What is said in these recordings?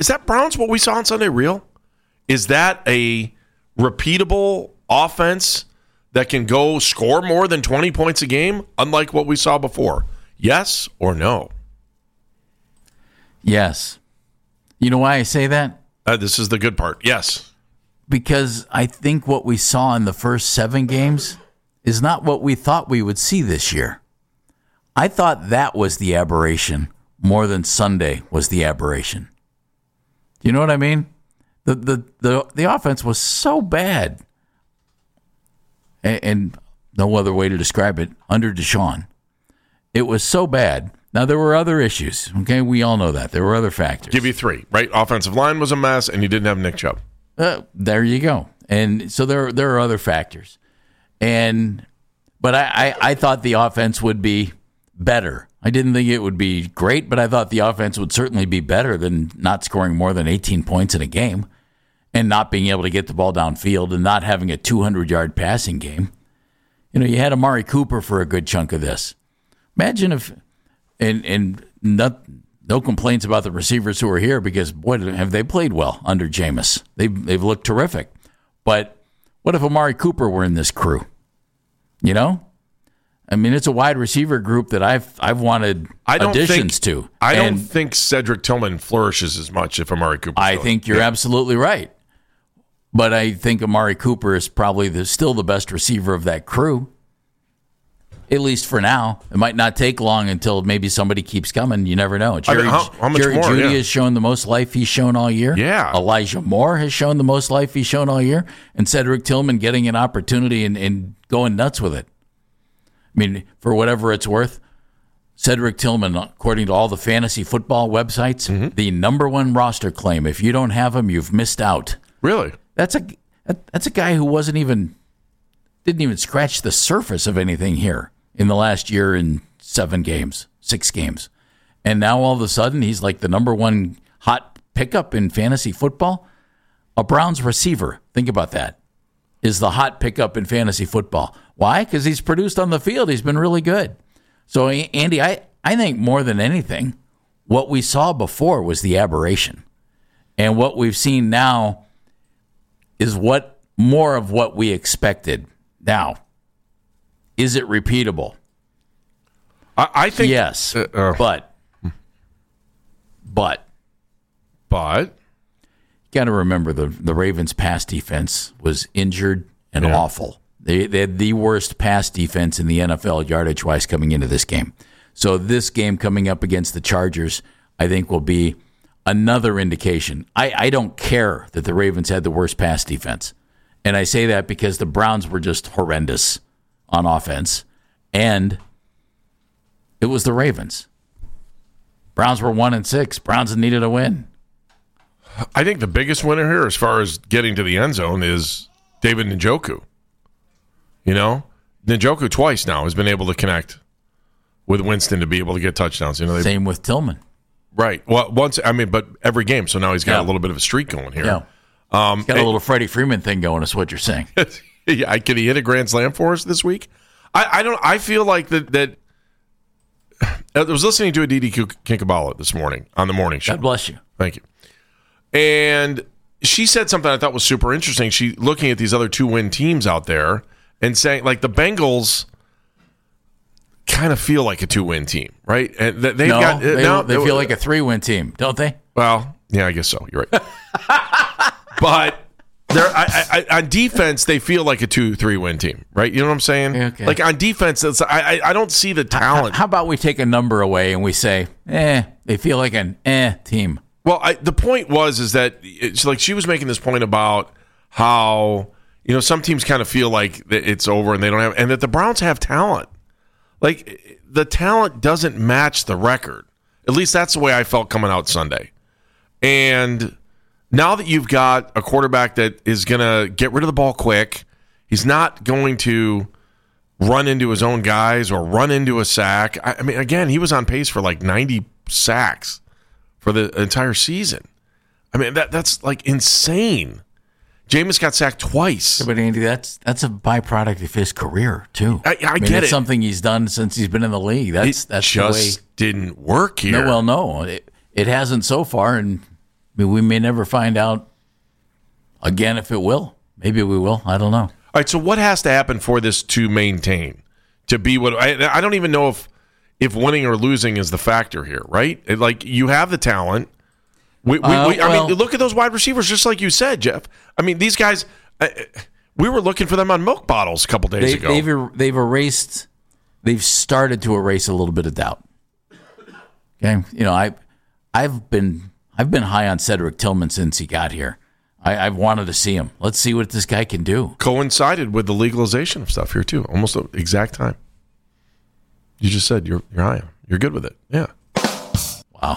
Is that Browns what we saw on Sunday real? Is that a repeatable offense that can go score more than 20 points a game, unlike what we saw before? Yes or no? Yes. You know why I say that? This is the good part. Yes. Because I think what we saw in the first 7 games is not what we thought we would see this year. I thought that was the aberration more than Sunday was the aberration. You know what I mean? The offense was so bad. And no other way to describe it, under Deshaun. It was so bad. Now, there were other issues, okay? We all know that. There were other factors. Give you 3, right? Offensive line was a mess, and you didn't have Nick Chubb. There you go. And so there are other factors. But I thought the offense would be better. I didn't think it would be great, but I thought the offense would certainly be better than not scoring more than 18 points in a game and not being able to get the ball downfield and not having a 200-yard passing game. You know, you had Amari Cooper for a good chunk of this. Imagine if, and no complaints about the receivers who are here because, boy, have they played well under Jameis. They've looked terrific. But what if Amari Cooper were in this crew? You know? I mean, it's a wide receiver group that I've wanted additions to. I don't think Cedric Tillman flourishes as much if Amari Cooper. I think you're absolutely right. But I think Amari Cooper is probably still the best receiver of that crew, at least for now. It might not take long until maybe somebody keeps coming. You never know. Jerry Jeudy has shown the most life he's shown all year. Yeah. Elijah Moore has shown the most life he's shown all year. And Cedric Tillman getting an opportunity and going nuts with it. I mean, for whatever it's worth, Cedric Tillman, according to all the fantasy football websites, the number 1 roster claim. If you don't have him, you've missed out. Really? That's a guy who didn't even scratch the surface of anything here in the last year in 6 games. And now all of a sudden he's like the number 1 hot pickup in fantasy football. A Browns receiver, think about that, is the hot pickup in fantasy football. Why? Because he's produced on the field. He's been really good. So, Andy, I think more than anything, what we saw before was the aberration. And what we've seen now is more of what we expected. Now, is it repeatable? I think yes, but you got to remember the Ravens' pass defense was injured and awful. They had the worst pass defense in the NFL yardage-wise coming into this game. So this game coming up against the Chargers, I think, will be another indication. I don't care that the Ravens had the worst pass defense. And I say that because the Browns were just horrendous on offense. And it was the Ravens. Browns were 1-6. Browns needed a win. I think the biggest winner here as far as getting to the end zone is David Njoku. You know, Njoku twice now has been able to connect with Winston to be able to get touchdowns. You know, same with Tillman. Right. Well, but every game. So now he's got a little bit of a streak going here. Yeah. He's got a little Freddie Freeman thing going, is what you're saying. Yeah, can he hit a grand slam for us this week? I feel like that. I was listening to Aditi Kinkhabala this morning on the morning show. God bless you. Thank you. And she said something I thought was super interesting. She looking at these other 2-win teams out there and saying, like, the Bengals kind of feel like a 2-win team, right? And they feel like a 3-win team, don't they? Well, yeah, I guess so. You're right. But on defense, they feel like a 2-3-win team, right? You know what I'm saying? Okay. Like on defense, I don't see the talent. How about we take a number away and we say, they feel like an team. Well, the point is that it's like she was making this point about how, you know, some teams kind of feel like it's over and they don't have, and that the Browns have talent. Like, the talent doesn't match the record. At least that's the way I felt coming out Sunday. And now that you've got a quarterback that is going to get rid of the ball quick, he's not going to run into his own guys or run into a sack. I mean, again, he was on pace for like 90 sacks for the entire season. I mean, that's like insane. Jameis got sacked twice. Yeah, but Andy, that's a byproduct of his career too. I get it. It's something he's done since he's been in the league. That's just the way. Didn't work here. No, it hasn't so far, and mean, we may never find out again if it will. Maybe we will. I don't know. All right, so what has to happen for this to maintain? To be what I don't even know if winning or losing is the factor here, right? Like, you have the talent. I mean, look at those wide receivers, just like you said, Jeff. I mean, these guys, we were looking for them on milk bottles a couple days ago. They've started to erase a little bit of doubt. Okay, I've been high on Cedric Tillman since he got here. I've wanted to see him. Let's see what this guy can do. Coincided with the legalization of stuff here too, almost the exact time. You just said you're high on. You're good with it. Yeah. Wow.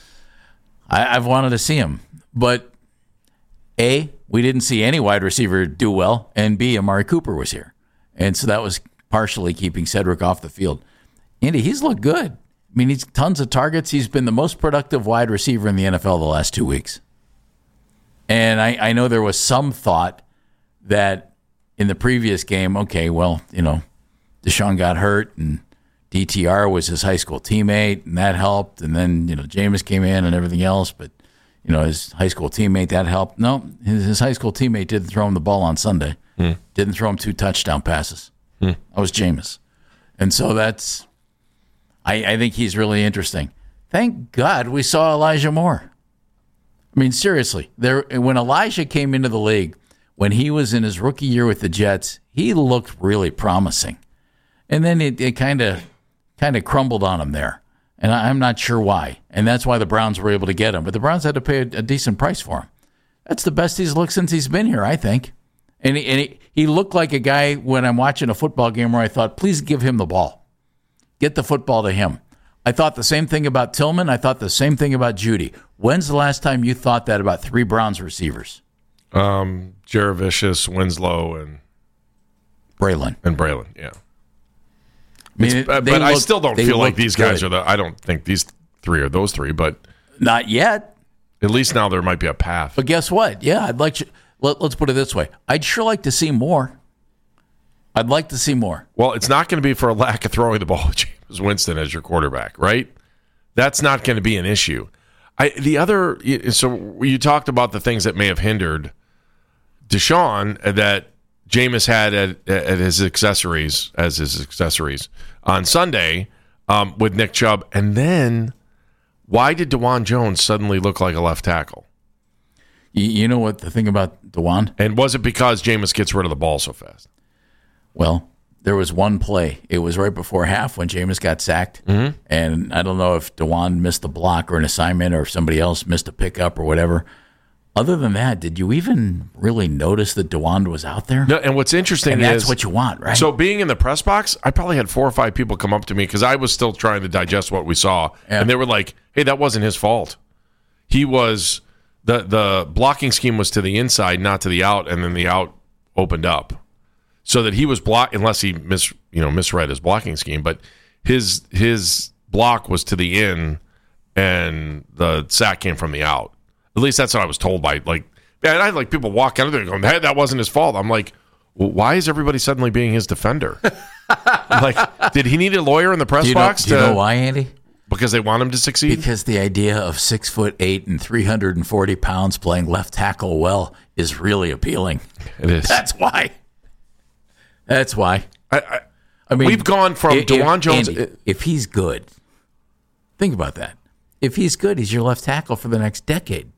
I've wanted to see him, but A, we didn't see any wide receiver do well, and B, Amari Cooper was here, and so that was partially keeping Cedric off the field. Andy, he's looked good. I mean, he's tons of targets. He's been the most productive wide receiver in the NFL the last 2 weeks. And I know there was some thought that in the previous game, okay, well, Deshaun got hurt and DTR was his high school teammate, and that helped. And then, Jameis came in and everything else, but, his high school teammate, that helped. No, his high school teammate didn't throw him the ball on Sunday. Didn't throw him 2 touchdown passes. That was Jameis. And so I think he's really interesting. Thank God we saw Elijah Moore. I mean, seriously, when Elijah came into the league, when he was in his rookie year with the Jets, he looked really promising. And then it kind of crumbled on him there. And I'm not sure why. And that's why the Browns were able to get him. But the Browns had to pay a decent price for him. That's the best he's looked since he's been here, I think. And he looked like a guy when I'm watching a football game where I thought, please give him the ball. Get the football to him. I thought the same thing about Tillman. I thought the same thing about Judy. When's the last time you thought that about 3 Browns receivers? Jaravicius, Winslow, and Braylon. Yeah. But I still don't feel like these guys are I don't think these 3 are those 3, but not yet. At least now there might be a path. But guess what? Yeah, I'd like to. Let's put it this way. I'd sure like to see more. I'd like to see more. Well, it's not going to be for a lack of throwing the ball to Jameis Winston as your quarterback, right? That's not going to be an issue. So you talked about the things that may have hindered Deshaun that Jameis had at his accessories on Sunday with Nick Chubb. And then why did DeJuan Jones suddenly look like a left tackle? You know what the thing about DeJuan? And was it because Jameis gets rid of the ball so fast? Well, there was one play. It was right before half when Jameis got sacked. Mm-hmm. And I don't know if DeJuan missed a block or an assignment or if somebody else missed a pickup or whatever. Other than that, did you even really notice that DeJuan was out there? No, and what's interesting and that's what you want, right? So being in the press box, I probably had 4 or 5 people come up to me because I was still trying to digest what we saw. Yeah. And they were like, hey, that wasn't his fault. He was, the blocking scheme was to the inside, not to the out, and then the out opened up. So that he was blocked, unless he misread his blocking scheme, but his block was to the in, and the sack came from the out. At least that's what I was told by I had people walk out of there going, hey, that wasn't his fault. I'm like, well, why is everybody suddenly being his defender? Did he need a lawyer in the press box? Do you know why, Andy? Because they want him to succeed? Because the idea of 6'8" and 340 pounds playing left tackle well is really appealing. It is. That's why. That's why. I mean, we've gone from DeJuan Jones. Andy, if he's good, think about that. If he's good, he's your left tackle for the next decade.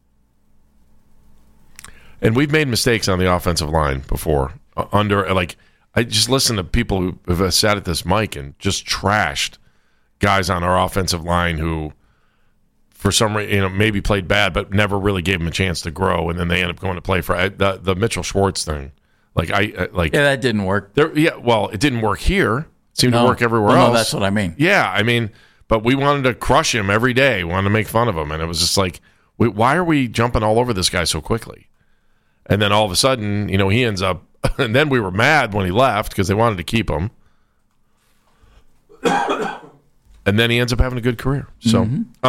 And we've made mistakes on the offensive line before. I just listen to people who have sat at this mic and just trashed guys on our offensive line who, for some reason, maybe played bad, but never really gave them a chance to grow, and then they end up going to play for the Mitchell Schwartz thing. That didn't work. It didn't work here. It seemed to work everywhere else. No, that's what I mean. Yeah, but we wanted to crush him every day. We wanted to make fun of him, and it was just like, why are we jumping all over this guy so quickly? And then all of a sudden, he ends up, and then we were mad when he left because they wanted to keep him. And then he ends up having a good career. So,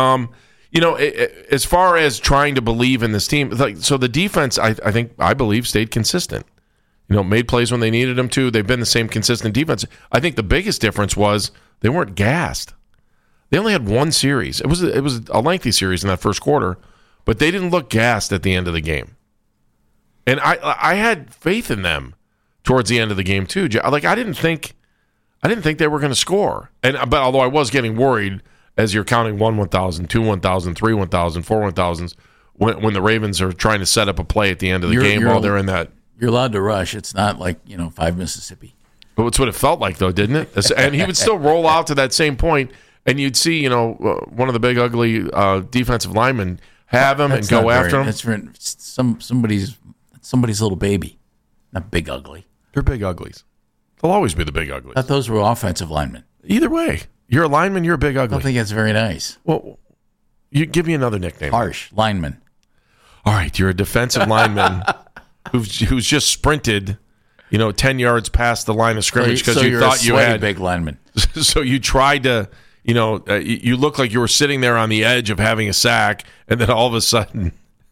as far as trying to believe in this team, so the defense, I believe, stayed consistent. Made plays when they needed them to. They've been the same consistent defense. I think the biggest difference was they weren't gassed. They only had one series. It was a lengthy series in that first quarter, but they didn't look gassed at the end of the game. And I had faith in them towards the end of the game too. Like I didn't think they were going to score. But although I was getting worried as you're counting 1,000, 2 1,000, 3 1,000, 4 1,000s when the Ravens are trying to set up a play at the end of the game while they're in that. You're allowed to rush. It's not like 5 Mississippi. But it's what it felt like though, didn't it? And he would still roll out to that same point, and you'd see one of the big ugly defensive linemen have him and go after him. That's for somebody's little baby, not big ugly. They're big uglies. They'll always be the big uglies. I thought those were offensive linemen. Either way, you're a lineman, you're a big ugly. I don't think that's very nice. Well, you give me another nickname. Harsh lineman. All right, you're a defensive lineman who's just sprinted, 10 yards past the line of scrimmage because you thought you had big lineman. So you tried to, you look like you were sitting there on the edge of having a sack, and then all of a sudden,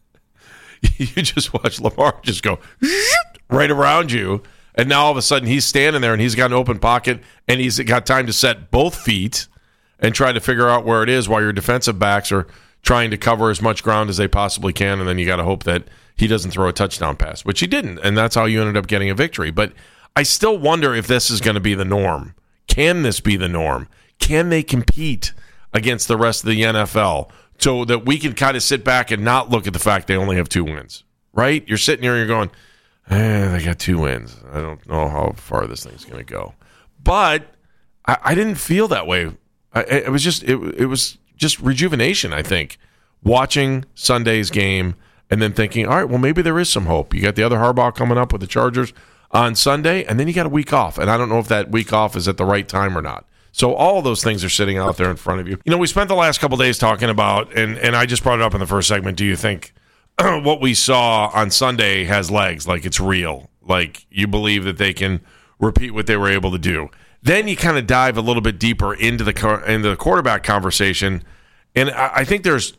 you just watch Lamar just go right around you. And now all of a sudden he's standing there and he's got an open pocket and he's got time to set both feet and try to figure out where it is while your defensive backs are trying to cover as much ground as they possibly can. And then you got to hope that he doesn't throw a touchdown pass, which he didn't. And that's how you ended up getting a victory. But I still wonder if this is going to be the norm. Can this be the norm? Can they compete against the rest of the NFL so that we can kind of sit back and not look at the fact they only have 2 wins, right? You're sitting here and you're going, they got 2 wins. I don't know how far this thing's going to go. But I didn't feel that way. It was just rejuvenation, I think, watching Sunday's game and then thinking, all right, well, maybe there is some hope. You got the other Harbaugh coming up with the Chargers on Sunday, and then you got a week off. And I don't know if that week off is at the right time or not. So all of those things are sitting out there in front of you. We spent the last couple of days talking about, and I just brought it up in the first segment, do you think what we saw on Sunday has legs, like it's real, like you believe that they can repeat what they were able to do? Then you kind of dive a little bit deeper into the quarterback conversation, and I think there's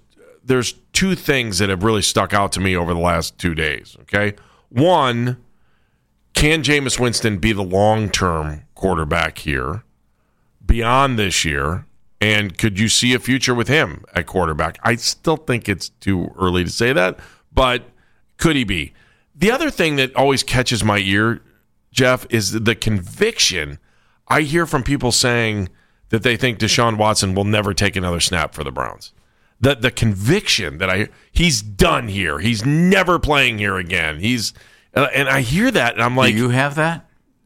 2 things that have really stuck out to me over the last 2 days, okay? One, can Jameis Winston be the long-term quarterback here beyond this year? And could you see a future with him at quarterback? I still think it's too early to say that, but could he be? The other thing that always catches my ear, Jeff, is the conviction I hear from people saying that they think Deshaun Watson will never take another snap for the Browns. The conviction that he's done here. He's never playing here again. And I hear that, and I'm like, do you have that?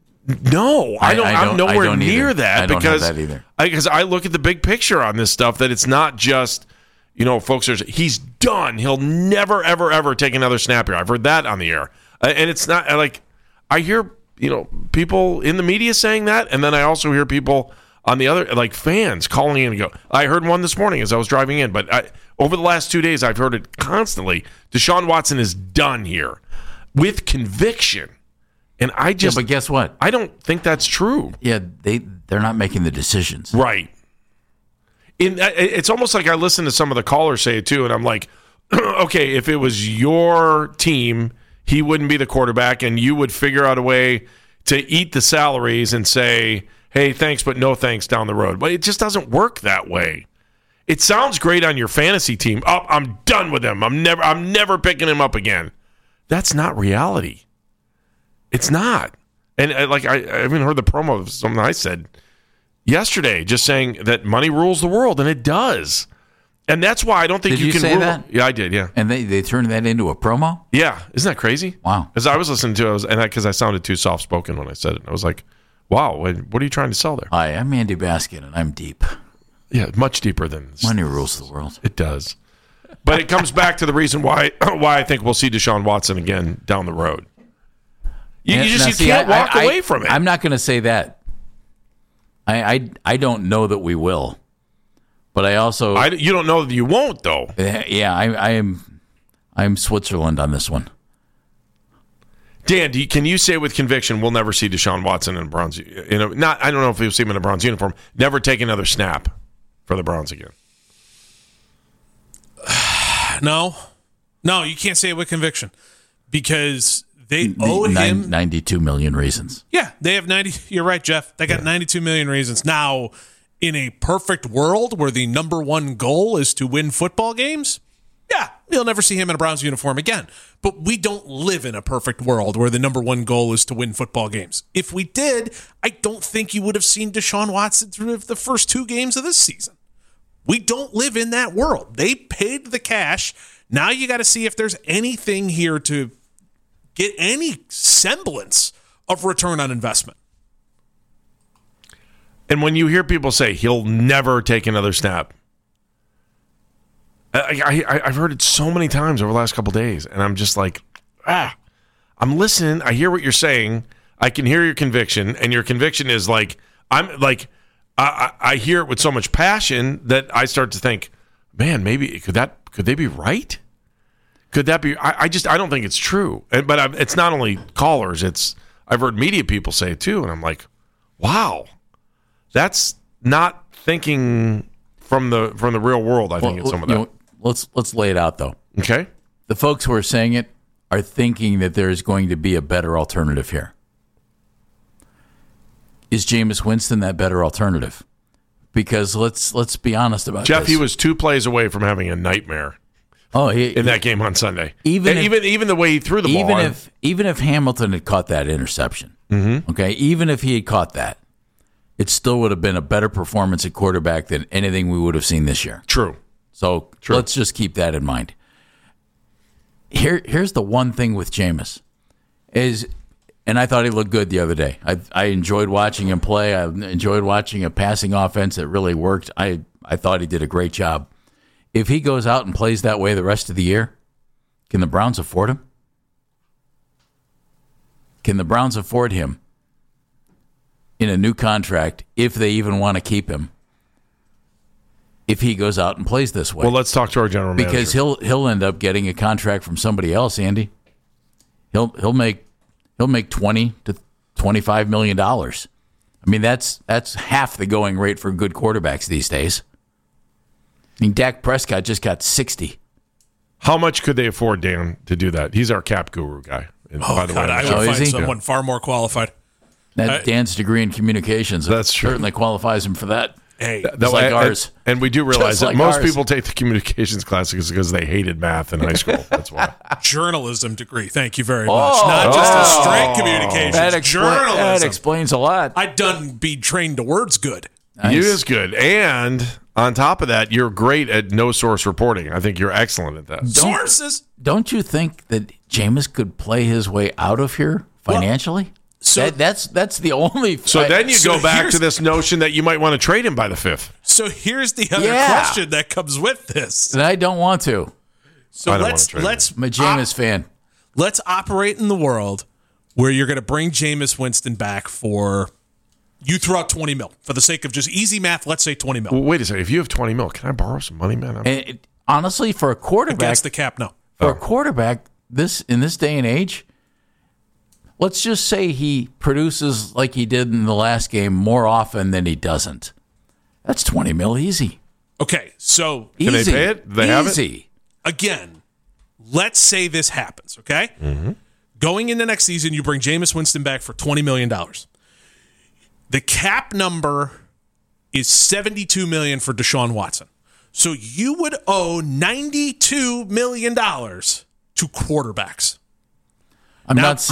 No, I don't. I'm nowhere near that. I don't have that either. Because I look at the big picture on this stuff, that it's not just, folks are, he's done. He'll never, ever, ever take another snap here. I've heard that on the air. And it's not like, I hear, people in the media saying that, and then I also hear people on the other, like fans calling in and go, I heard one this morning as I was driving in, but over the last 2 days, I've heard it constantly. Deshaun Watson is done here with conviction. And I just, but guess what? I don't think that's true. Yeah, they're not making the decisions. Right. It's almost like I listen to some of the callers say it too, and I'm like, okay, if it was your team, he wouldn't be the quarterback, and you would figure out a way to eat the salaries and say, hey, thanks, but no thanks down the road. But it just doesn't work that way. It sounds great on your fantasy team. Oh, I'm done with him. I'm never picking him up again. That's not reality. It's not. And I even heard the promo of something I said yesterday, just saying that money rules the world, and it does. And that's why I don't think you can say rule. That? Yeah, I did, yeah. And they turned that into a promo? Yeah. Isn't that crazy? Wow. As I was listening to it, because I sounded too soft-spoken when I said it. I was like, wow, what are you trying to sell there? Hi, I'm Andy Baskin, and I'm deep. Yeah, much deeper than this. Money rules the world. It does. But it comes back to the reason why I think we'll see Deshaun Watson again down the road. You can't walk away from it. I'm not going to say that. I don't know that we will, but I also you don't know that you won't though. Yeah, I'm Switzerland on this one. Dan, can you say with conviction we'll never see Deshaun Watson in a Browns? I don't know if we'll see him in a Browns uniform. Never take another snap for the Browns again. No, you can't say it with conviction because they owe him 92 million reasons. Yeah, they have 90. You're right, Jeff. They got 92 million reasons. Now, in a perfect world where the number one goal is to win football games, Yeah, you'll never see him in a Browns uniform again. But we don't live in a perfect world where the number one goal is to win football games. If we did, I don't think you would have seen Deshaun Watson through the first 2 games of this season. We don't live in that world. They paid the cash. Now you got to see if there's anything here to get any semblance of return on investment. And when you hear people say he'll never take another snap, I've heard it so many times over the last couple of days, and I'm just like, I'm listening. I hear what you're saying. I can hear your conviction, and your conviction is like, I hear it with so much passion that I start to think, man, maybe could they be right? Could that be? I don't think it's true. But it's not only callers. I've heard media people say it too, and I'm like, wow, that's not thinking from the real world. I think it's some of that. Let's lay it out though. Okay. The folks who are saying it are thinking that there is going to be a better alternative here. Is Jameis Winston that better alternative? Because let's be honest about Jeff, this. he was 2 plays away from having a nightmare. In that game on Sunday, even the way he threw the ball. Even if Hamilton had caught that interception, okay, even if he had caught that, it still would have been a better performance at quarterback than anything we would have seen this year. True. So let's just keep that in mind. Here's the one thing with Jameis and I thought he looked good the other day. I enjoyed watching him play. I enjoyed watching a passing offense that really worked. I thought he did a great job. If he goes out and plays that way the rest of the year, can the Browns afford him? Can the Browns afford him in a new contract if they even want to keep him? If he goes out and plays this way, well, let's talk to our general manager because he'll end up getting a contract from somebody else. Andy, he'll make $20 to $25 million. I mean, that's half the going rate for good quarterbacks these days. I mean, Dak Prescott just got 60. How much could they afford, Dan, to do that? He's our cap guru guy. By the way, I would find someone far more qualified. Dan's degree in communications that's true. Certainly qualifies him for that. Hey, just like ours. And we do realize that like most ours. people take the communications classes because they hated math in high school. That's why. Journalism degree. Thank you very much. Not just a straight communications. Journalism. That explains a lot. I done be trained to words good. Nice. You is good. And on top of that, you're great at no source reporting. I think you're excellent at that. Sources. Don't you think that Jameis could play his way out of here financially? Well, so that's the only. So then you go back to this notion that you might want to trade him by the 5th. So here's the other question that comes with this. And I don't want to. So let's I'm a Jameis fan. Let's operate in the world where you're going to bring Jameis Winston back for. You throw out $20 million for the sake of just easy math. Let's say $20 million. Well, wait a second. If you have $20 million, can I borrow some money, man? Honestly, for a quarterback, against the cap, no. For a quarterback, in this day and age, let's just say he produces like he did in the last game more often than he doesn't. That's $20 million easy. Okay, so can they pay it? They have it? Again, let's say this happens. Okay, going into next season, you bring Jameis Winston back for $20 million. The cap number is $72 million for Deshaun Watson. So you would owe $92 million to quarterbacks. I'm not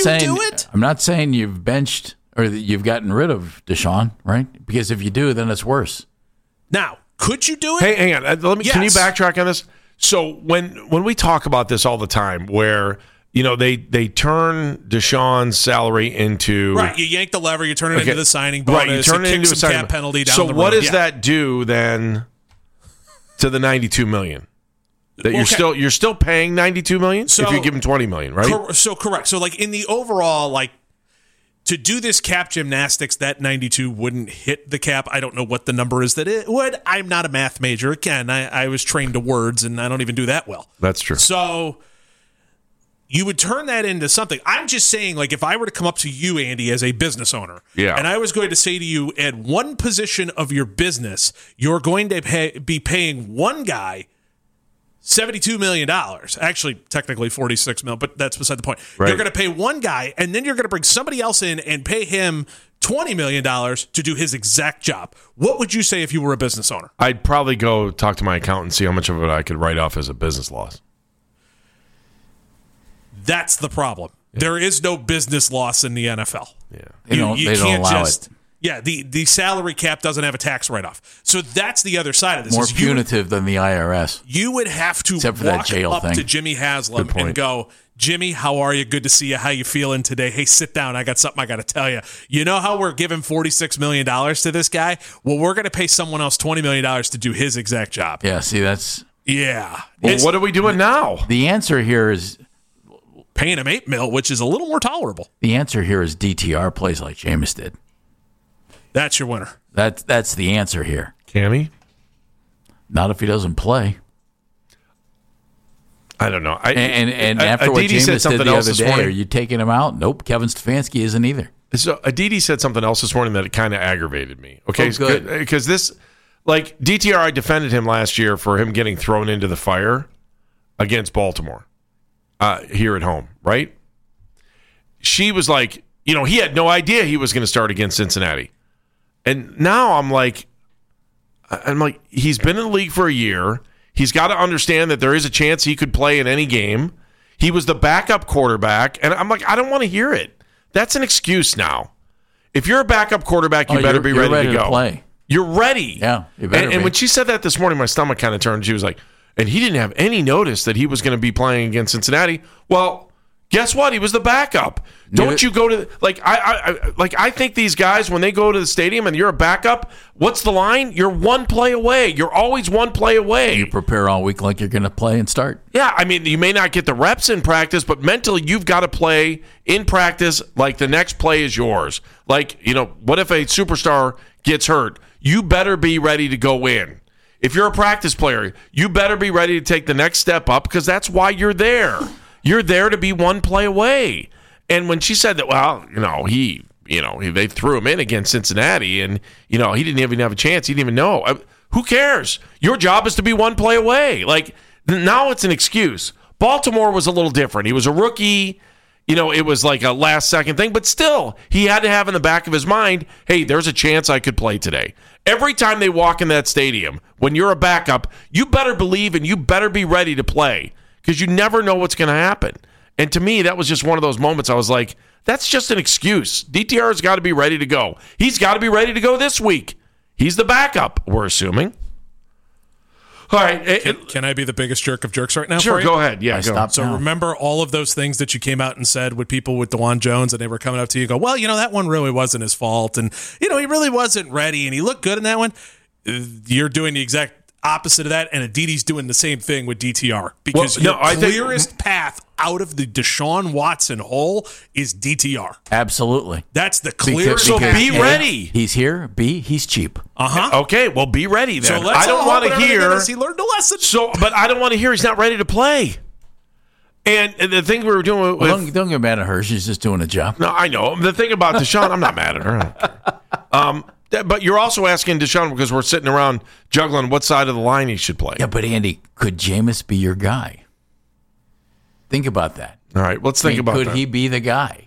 saying you've benched or that you've gotten rid of Deshaun, right? Because if you do, then it's worse. Now, could you do it? Hey, hang on. Can you backtrack on this? So when we talk about this all the time, where they turn Deshaun's salary into you yank the lever, you turn it into the signing bonus, you turn it into a signing cap penalty down the road. So what does that do then to the $92 million? That you're still paying $92 million if you give him $20 million, right? Correct. So like in the overall, like to do this cap gymnastics, that 92 wouldn't hit the cap. I don't know what the number is that it would. I'm not a math major. Again, I was trained to words, and I don't even do that well. That's true. So you would turn that into something. I'm just saying, like, if I were to come up to you, Andy, as a business owner, and I was going to say to you, at one position of your business, you're going to be paying one guy $72 million. Actually, technically $46 million, but that's beside the point. Right. You're going to pay one guy, and then you're going to bring somebody else in and pay him $20 million to do his exact job. What would you say if you were a business owner? I'd probably go talk to my accountant and see how much of it I could write off as a business loss. That's the problem. Yeah. There is no business loss in the NFL. Yeah, they don't allow it. Yeah, the salary cap doesn't have a tax write-off. So that's the other side of this. More punitive than the IRS. You would have to walk up to Jimmy Haslam and go, Jimmy, how are you? Good to see you. How you feeling today? Hey, sit down. I got something I got to tell you. You know how we're giving $46 million to this guy? Well, we're going to pay someone else $20 million to do his exact job. Yeah, see, that's... Yeah. Well, what are we doing now? The answer here is... Paying him $8 million, which is a little more tolerable. The answer here is DTR plays like Jameis did. That's your winner. That's the answer here. Can he? Not if he doesn't play. I don't know. And after what Jameis did the other day, are you taking him out? Nope. Kevin Stefanski isn't either. So Aditi said something else this morning that it kind of aggravated me. Okay, good. Because this, like DTR, I defended him last year for him getting thrown into the fire against Baltimore here at home, right? She was like, he had no idea he was going to start against Cincinnati. And now I'm like, he's been in the league for a year. He's got to understand that there is a chance he could play in any game. He was the backup quarterback. And I'm like, I don't want to hear it. That's an excuse now. If you're a backup quarterback, you better be ready to go. Play. You're ready. Yeah, you better and when she said that this morning, my stomach kind of turned. She was like, and he didn't have any notice that he was going to be playing against Cincinnati. Well, guess what? He was the backup. Don't you go to I think these guys, when they go to the stadium and you're a backup, what's the line? You're one play away. You're always one play away. You prepare all week like you're going to play and start. Yeah, I mean, you may not get the reps in practice, but mentally you've got to play in practice like the next play is yours. Like, what if a superstar gets hurt? You better be ready to go in. If you're a practice player, you better be ready to take the next step up because that's why you're there. You're there to be one play away. And when she said that, well, they threw him in against Cincinnati and, he didn't even have a chance. He didn't even know. Who cares? Your job is to be one play away. Like, now it's an excuse. Baltimore was a little different. He was a rookie. It was like a last-second thing. But still, he had to have in the back of his mind, hey, there's a chance I could play today. Every time they walk in that stadium, when you're a backup, you better believe and you better be ready to play because you never know what's going to happen. And to me, that was just one of those moments I was like, that's just an excuse. DTR's got to be ready to go. He's got to be ready to go this week. He's the backup, we're assuming. All right. Can I be the biggest jerk of jerks right now? Sure, for you? go ahead. Yeah, go. So remember all of those things that you came out and said with people with DeJuan Jones and they were coming up to you and go, well, that one really wasn't his fault. And, he really wasn't ready and he looked good in that one. You're doing the exact opposite of that, and Aditi's doing the same thing with DTR because the clearest path out of the Deshaun Watson hole is DTR. Absolutely. That's the clearest. So be ready. He's here. B, he's cheap. Okay, well, be ready then. So I don't want to hear. He learned a lesson. But I don't want to hear he's not ready to play. And the thing we were doing with... Don't get mad at her. She's just doing a job. No, I know. The thing about Deshaun, I'm not mad at her. But you're also asking Deshaun because we're sitting around juggling what side of the line he should play. Yeah, but Andy, could Jameis be your guy? Think about that. All right, let's think about that. Could he be the guy?